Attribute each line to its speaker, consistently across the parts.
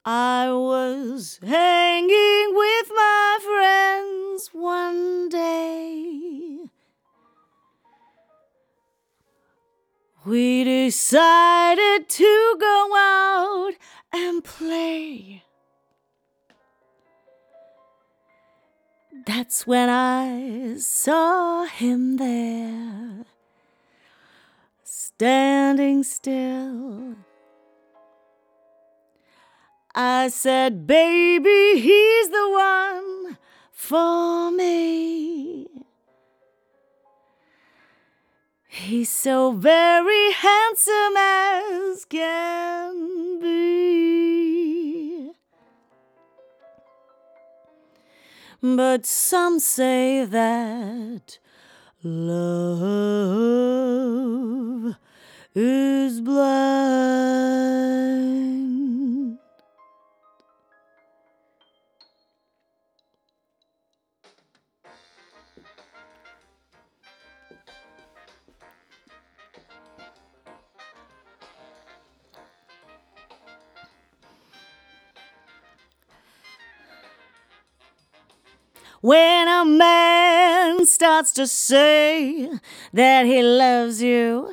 Speaker 1: I was hanging with my friends one day. We decided to go out and play. That's when I saw him there, standing still. I said, baby, he's the one for me. He's so very handsome as can be. But some say that love is blind. When a man starts to say that he loves you,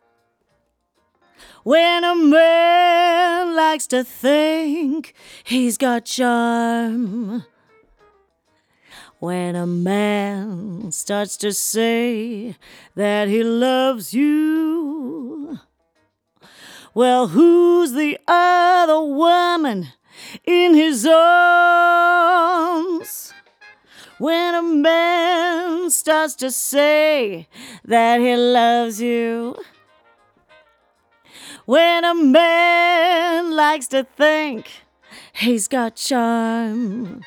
Speaker 1: when a man likes to think he's got charm, when a man starts to say that he loves you, well, who's the other woman in his arms? When a man starts to say that he loves you, when a man likes to think he's got charm,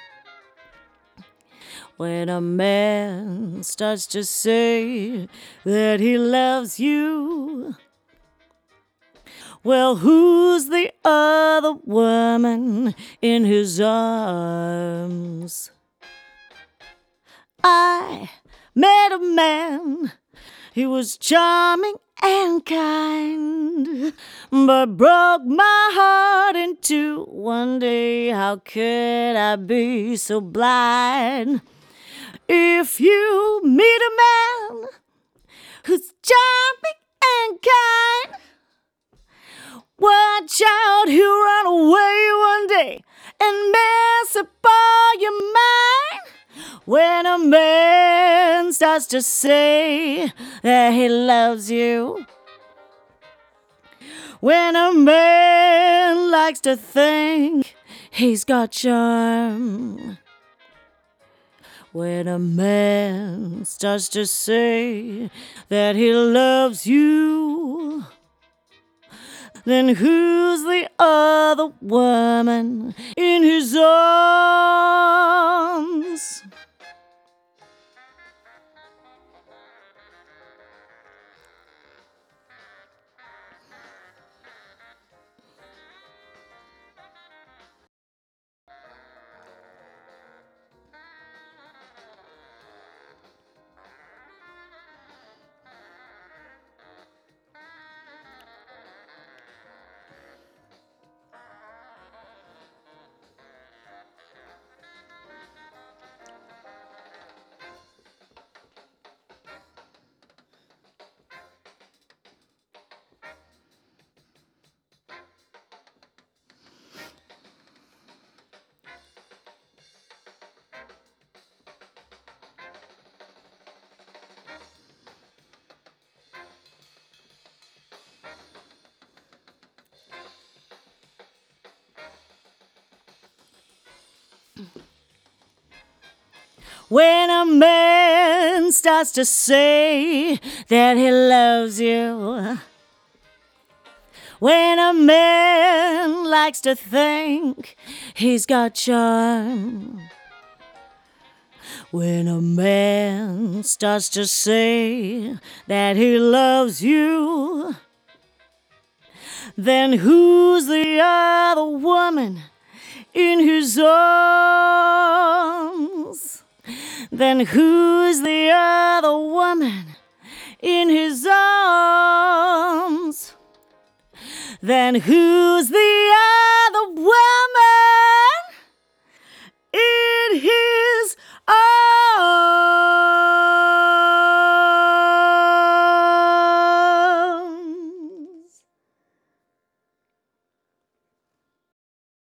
Speaker 1: when a man starts to say that he loves you, well, who's the other woman in his arms? I met a man, he was charming and kind, but broke my heart in two one day. How could I be so blind? If you meet a man who's charming and kind, watch out, he'll run away one day and mess up all your mind. When a man starts to say that he loves you, when a man likes to think he's got charm, when a man starts to say that he loves you, then who's the other woman in his arms? When a man starts to say that he loves you, when a man likes to think he's got charm, when a man starts to say that he loves you, then who's the other woman in his arms? Then who's the other woman in his arms? Then who's the